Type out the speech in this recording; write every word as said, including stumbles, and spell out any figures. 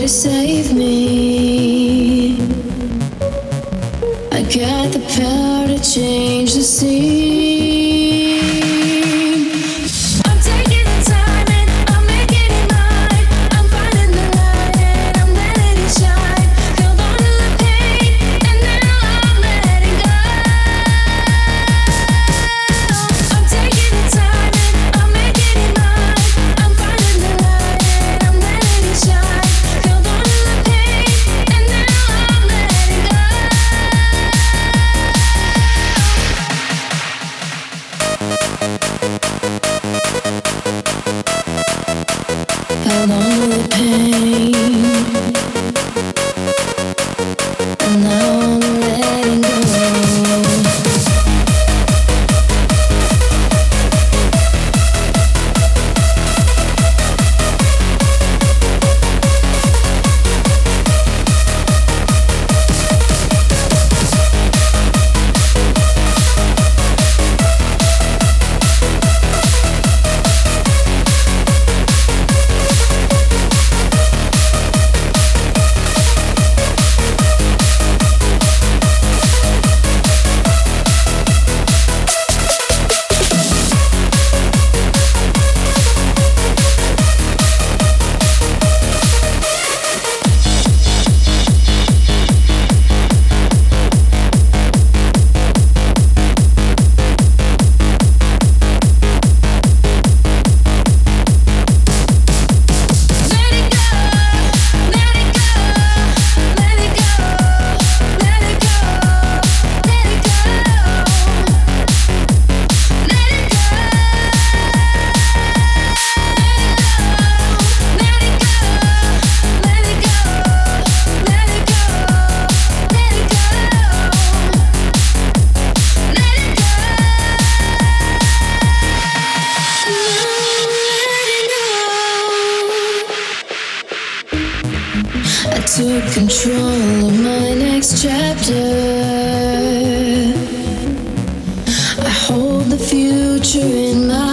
save me. I got the power to change the scene. I'm taking the time and I'm making it mine. I'm finding the light and I'm letting it shine. Held on to the pain and now I'm letting go. I'm taking the time and I'm making it mine. I'm finding the light and I'm letting it shine. Held on to the pain and now I'm letting go. Held on to the pain, and now I'm letting go. I took control of my next chapter. I hold the future in my